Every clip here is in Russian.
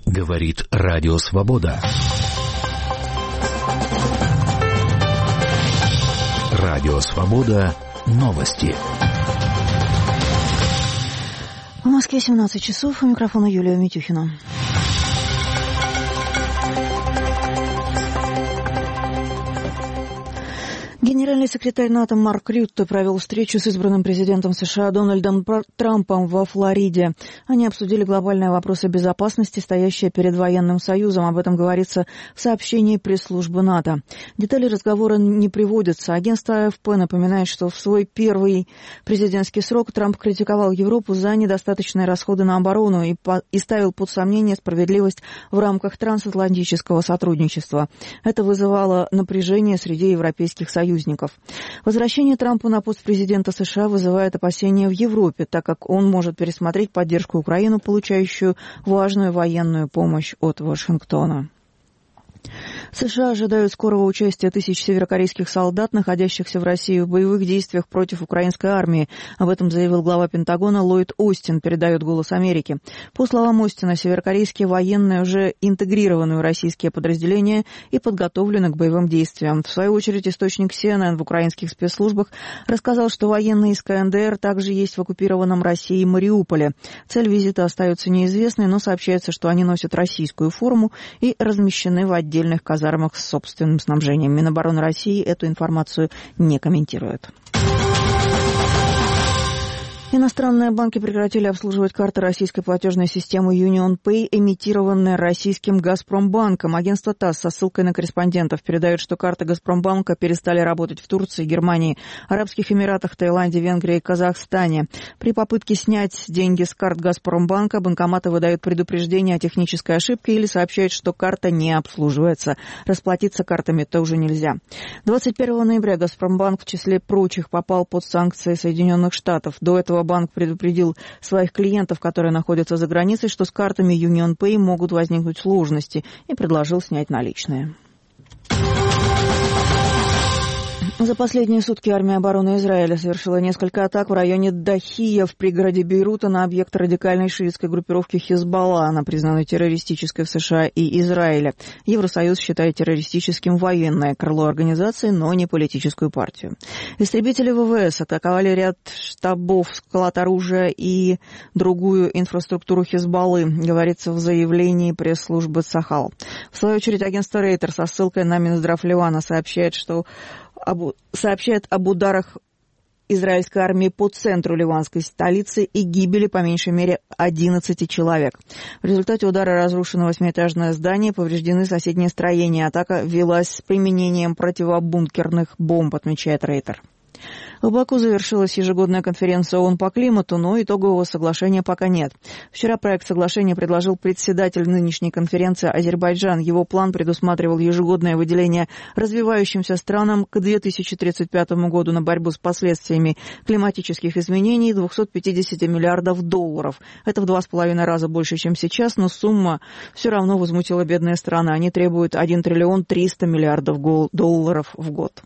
Говорит Радио Свобода. Радио Свобода. Новости. В Москве 17 часов. У микрофона Юлия Митюхина. Генеральный секретарь НАТО Марк Рютте провел встречу с избранным президентом США Дональдом Трампом во Флориде. Они обсудили глобальные вопросы безопасности, стоящие перед военным союзом. Об этом говорится в сообщении пресс-службы НАТО. Детали разговора не приводятся. Агентство АФП напоминает, что в свой первый президентский срок Трамп критиковал Европу за недостаточные расходы на оборону и ставил под сомнение справедливость в рамках трансатлантического сотрудничества. Это вызывало напряжение среди европейских союзников. Возвращение Трампа на пост президента США вызывает опасения в Европе, так как он может пересмотреть поддержку Украины, получающую важную военную помощь от Вашингтона. США ожидают скорого участия тысяч северокорейских солдат, находящихся в России в боевых действиях против украинской армии. Об этом заявил глава Пентагона Ллойд Остин, передает «Голос Америки». По словам Остина, северокорейские военные уже интегрированы в российские подразделения и подготовлены к боевым действиям. В свою очередь, источник CNN в украинских спецслужбах рассказал, что военные из КНДР также есть в оккупированном Россией Мариуполе. Цель визита остается неизвестной, но сообщается, что они носят российскую форму и размещены в отдельных казармах с собственным снабжением. Минобороны России эту информацию не комментирует. Иностранные банки прекратили обслуживать карты российской платежной системы UnionPay, эмитированные российским «Газпромбанком». Агентство ТАСС со ссылкой на корреспондентов передает, что карты «Газпромбанка» перестали работать в Турции, Германии, Арабских Эмиратах, Таиланде, Венгрии и Казахстане. При попытке снять деньги с карт «Газпромбанка» банкоматы выдают предупреждение о технической ошибке или сообщают, что карта не обслуживается. Расплатиться картами-то уже нельзя. 21 ноября «Газпромбанк» в числе прочих попал под санкции Соединенных Штатов. До этого банк предупредил своих клиентов, которые находятся за границей, что с картами UnionPay могут возникнуть сложности, и предложил снять наличные. За последние сутки армия обороны Израиля совершила несколько атак в районе Дахия в пригороде Бейрута на объект радикальной шиитской группировки Хизбалла. Она признана террористической в США и Израиле. Евросоюз считает террористическим военное крыло организации, но не политическую партию. Истребители ВВС атаковали ряд штабов, склад оружия и другую инфраструктуру Хизбаллы, говорится в заявлении пресс-службы Цахал. В свою очередь агентство Рейтер со ссылкой на Минздрав Ливана сообщает об ударах израильской армии по центру ливанской столицы и гибели по меньшей мере 11 человек. В результате удара разрушено 8-этажное здание, повреждены соседние строения. Атака велась с применением противобункерных бомб, отмечает Рейтер. В Баку завершилась ежегодная конференция ООН по климату, но итогового соглашения пока нет. Вчера проект соглашения предложил председатель нынешней конференции Азербайджан. Его план предусматривал ежегодное выделение развивающимся странам к 2035 году на борьбу с последствиями климатических изменений 250 миллиардов долларов. Это в 2,5 раза больше, чем сейчас, но сумма все равно возмутила бедные страны. Они требуют 1 триллион 300 миллиардов долларов в год.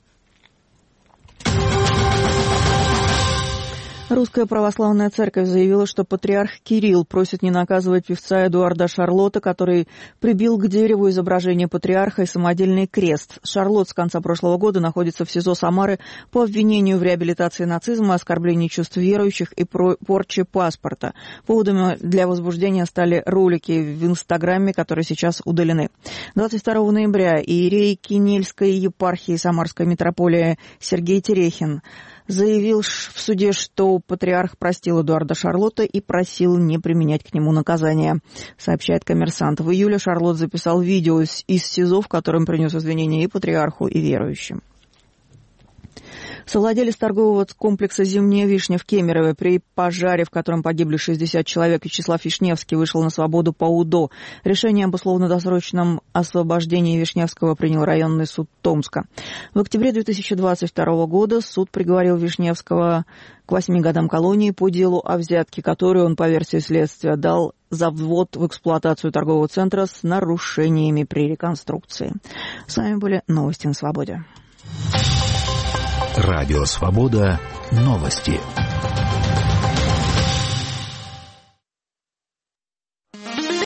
Русская православная церковь заявила, что патриарх Кирилл просит не наказывать певца Эдуарда Шарлотта, который прибил к дереву изображение патриарха и самодельный крест. Шарлотт с конца прошлого года находится в СИЗО Самары по обвинению в реабилитации нацизма, оскорблении чувств верующих и порче паспорта. Поводами для возбуждения стали ролики в Инстаграме, которые сейчас удалены. 22 ноября иерей Кинельской епархии Самарской митрополии Сергей Терехин заявил в суде, что патриарх простил Эдуарда Шарлотта и просил не применять к нему наказания, сообщает «Коммерсант». В июле Шарлотт записал видео из СИЗО, в котором принес извинения и патриарху, и верующим. Совладелец торгового комплекса «Зимняя вишня» в Кемерово при пожаре, в котором погибли 60 человек, Вячеслав Вишневский вышел на свободу по УДО. Решение об условно-досрочном освобождении Вишневского принял районный суд Томска. В октябре 2022 года суд приговорил Вишневского к 8 годам колонии по делу о взятке, которую он, по версии следствия, дал за ввод в эксплуатацию торгового центра с нарушениями при реконструкции. С вами были новости на свободе. Радио «Свобода». Новости.